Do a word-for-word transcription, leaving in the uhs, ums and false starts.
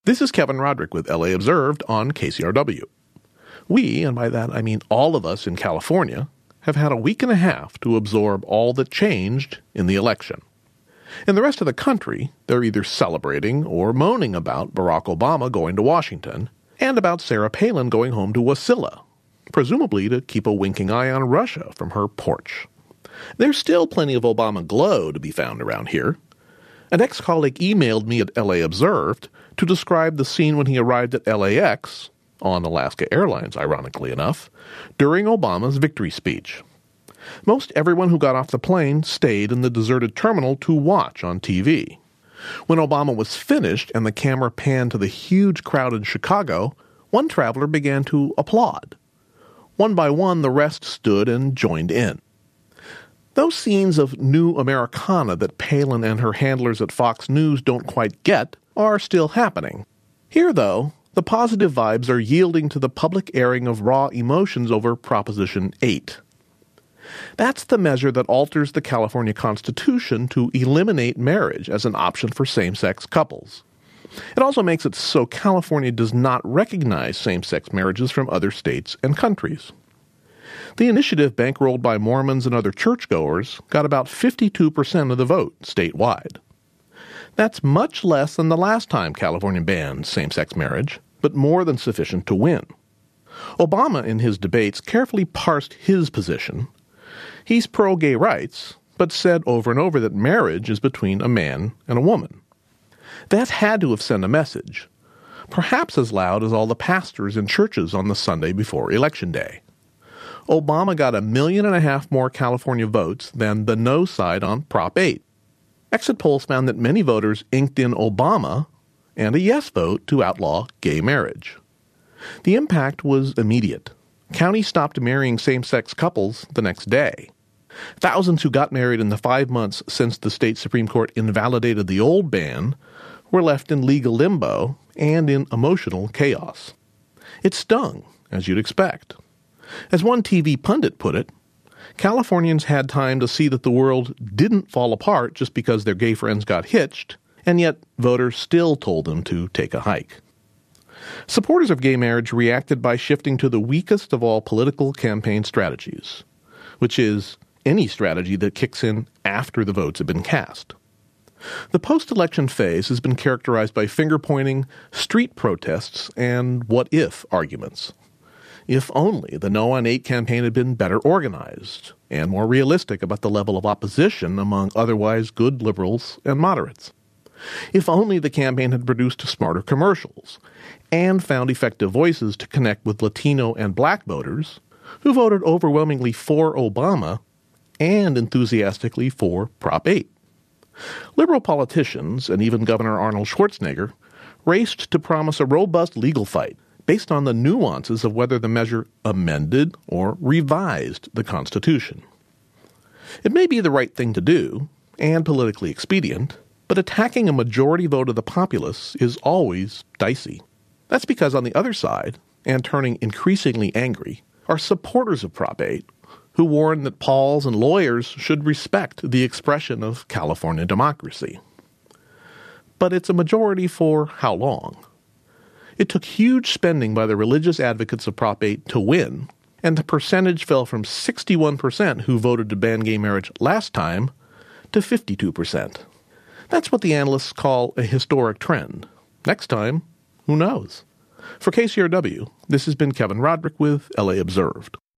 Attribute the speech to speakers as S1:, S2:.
S1: This is Kevin Roderick with L A Observed on K C R W. We, and by that I mean all of us in California, have had a week and a half to absorb all that changed in the election. In the rest of the country, they're either celebrating or moaning about Barack Obama going to Washington and about Sarah Palin going home to Wasilla, presumably to keep a winking eye on Russia from her porch. There's still plenty of Obama glow to be found around here. An ex-colleague emailed me at L A Observed to describe the scene when he arrived at L A X, on Alaska Airlines, ironically enough, during Obama's victory speech. Most everyone who got off the plane stayed in the deserted terminal to watch on T V. When Obama was finished and the camera panned to the huge crowd in Chicago, one traveler began to applaud. One by one, the rest stood and joined in. Those scenes of new Americana that Palin and her handlers at Fox News don't quite get are still happening. Here, though, the positive vibes are yielding to the public airing of raw emotions over Proposition eight. That's the measure that alters the California Constitution to eliminate marriage as an option for same-sex couples. It also makes it so California does not recognize same-sex marriages from other states and countries. The initiative, bankrolled by Mormons and other churchgoers, got about fifty-two percent of the vote statewide. That's much less than the last time California banned same-sex marriage, but more than sufficient to win. Obama, in his debates, carefully parsed his position. He's pro-gay rights, but said over and over that marriage is between a man and a woman. That had to have sent a message, perhaps as loud as all the pastors in churches on the Sunday before Election Day. Obama got a million and a half more California votes than the no side on Prop eight. Exit polls found that many voters inked in Obama and a yes vote to outlaw gay marriage. The impact was immediate. Counties stopped marrying same-sex couples the next day. Thousands who got married in the five months since the state Supreme Court invalidated the old ban were left in legal limbo and in emotional chaos. It stung, as you'd expect. As one T V pundit put it, Californians had time to see that the world didn't fall apart just because their gay friends got hitched, and yet voters still told them to take a hike. Supporters of gay marriage reacted by shifting to the weakest of all political campaign strategies, which is any strategy that kicks in after the votes have been cast. The post-election phase has been characterized by finger-pointing, street protests, and what-if arguments. If only the No on eight campaign had been better organized and more realistic about the level of opposition among otherwise good liberals and moderates. If only the campaign had produced smarter commercials and found effective voices to connect with Latino and black voters who voted overwhelmingly for Obama and enthusiastically for Prop eight. Liberal politicians, and even Governor Arnold Schwarzenegger, raced to promise a robust legal fight based on the nuances of whether the measure amended or revised the Constitution. It may be the right thing to do, and politically expedient, but attacking a majority vote of the populace is always dicey. That's because on the other side, and turning increasingly angry, are supporters of Prop eight, who warn that Pauls and lawyers should respect the expression of California democracy. But it's a majority for how long? It took huge spending by the religious advocates of Prop eight to win, and the percentage fell from sixty-one percent who voted to ban gay marriage last time to fifty-two percent. That's what the analysts call a historic trend. Next time, who knows? For K C R W, this has been Kevin Roderick with L A Observed.